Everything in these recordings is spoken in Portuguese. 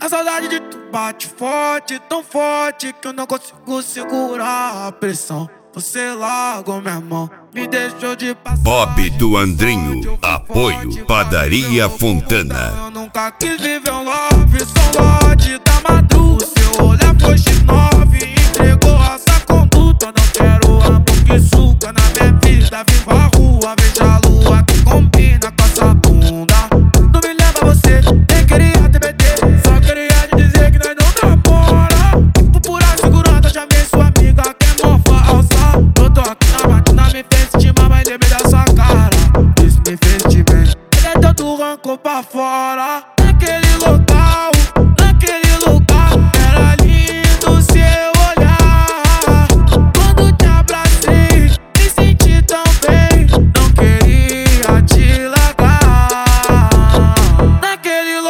A saudade de tu bate forte, tão forte que eu não consigo segurar a pressão. Você largou minha mão, me deixou de passar. Bob do Andrinho, apoio Padaria Fontana. Eu nunca quis viver um love, sou lote da madruga. Seu olhar foi X9, entregou essa conduta. Não quero amor que suga na minha vida. Viva a rua, veja a lua que combina com essa bunda. Não me leva você, nem queria TBT. Só queria te dizer que nós não namora. Por pura segurança, chamei sua amiga que é mó falsa. Eu tô aqui na matina, me fez sentir mal, mas lembrei da sua cara. Isso me fez te bem. Ele é tanto rancor pra fora. Naquele local, era lindo seu olhar. Quando te abracei, me senti tão bem. Não queria te largar. Naquele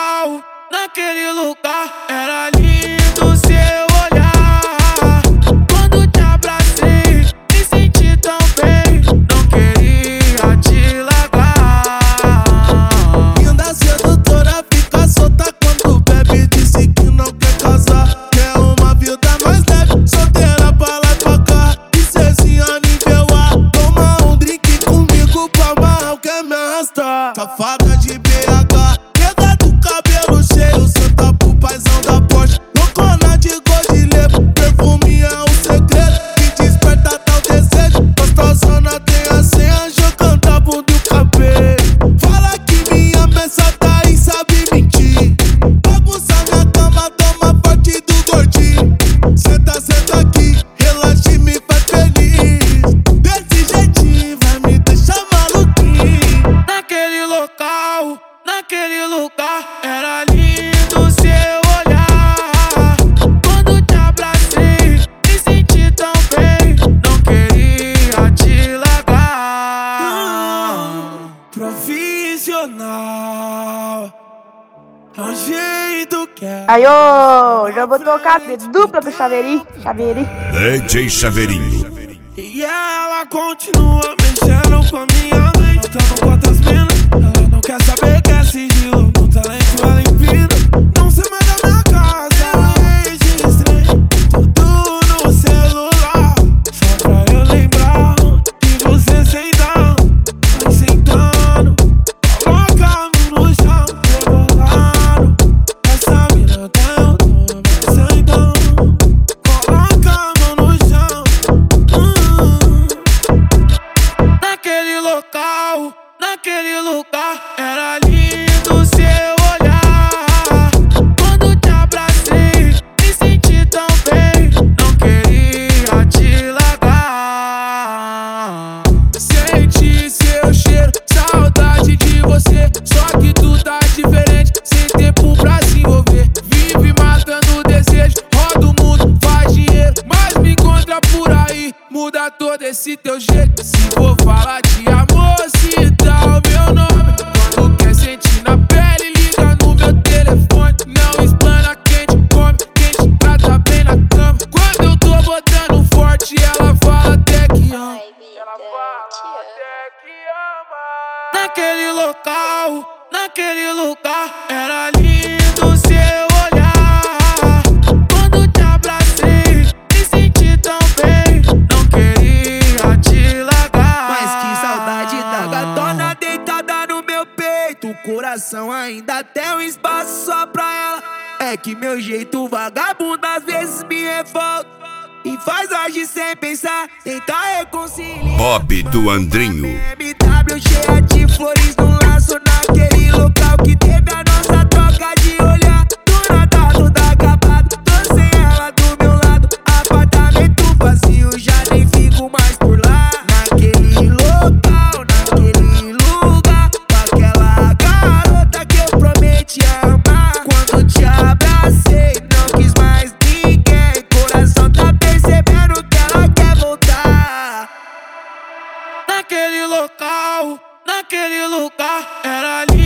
lugar, era lindo seu olhar. Quando te abracei, me senti tão bem. Não queria te largar. Linda sedutora, fica solta quando bebe. Disse que não quer casar, quer uma vida mais leve. Solteira pra lá e pra cá, princesinha nível A. Toma um drink comigo pra amarrar, quer me arrastar. Safada de BH, pega do cabelo cheio, senta pro paizão da Porsche. Loucona de Godilebo, perfume é um segredo que desperta tal desejo. Gostosona tem a senha, jogando a bunda e o cabelo. Fala que minha mesa tá aí, sabe mentir. Bagunça na cama, toma forte do gordinho. Senta aqui, relaxa e me faz feliz. Desse jeitinho vai me deixar maluquinho. Naquele lugar, era lindo seu olhar. Quando te abracei, me senti tão bem. Não queria te largar. Profissional é um jeito que é. Aí, ô, já vou tocar dupla pro Chaveirinho. DJ Chaveirinho. E ela continua mexendo com a minha mente. Tamo com outras minas, ela não quer saber que é sigilo. No talento ela empina, não sei mais da minha casa. Eu registrei tudo no celular, só pra eu lembrar que você sentando, vai sentando, coloca a mão no chão, rebolando. Essa mina tá eu tô, vai sentando, coloca a mão no chão. Naquele lugar, era lindo seu olhar. Quando te abracei, me senti tão bem. Não queria te largar. Senti seu cheiro, saudade de você. Só que tu tá diferente, sem tempo pra se envolver. Vive matando o desejo, roda o mundo, faz dinheiro, mas me encontra por aí, muda todo esse teu jeito. Se for falar de amor, cita o meu nome. Quando quer sentir na pele, liga no meu telefone. Não explana quem te come, quem te trata bem na cama. Quando eu tô botando forte, ela fala até que ama. Naquele lugar, era lindo seu olhar. Quando te abracei, me senti tão bem. Não queria te largar. Mas que saudade da gatona deitada no meu peito. O coração ainda tem um espaço só pra ela. É que meu jeito vagabundo às vezes me revolta e faz agir sem pensar, tentar reconciliar. Bob do Andrinho. BMW cheia de flores no laço, naquele local que teve a nossa troca de olhar. Do nada tudo acabado, tô sem ela do meu lado. Apartamento vazio, já nem fico mais por lá. Naquele local, naquele lugar, com aquela garota que eu prometi amar. Quando te abracei, não quis mais ninguém. Coração tá percebendo que ela quer voltar. Naquele lugar, era lindo.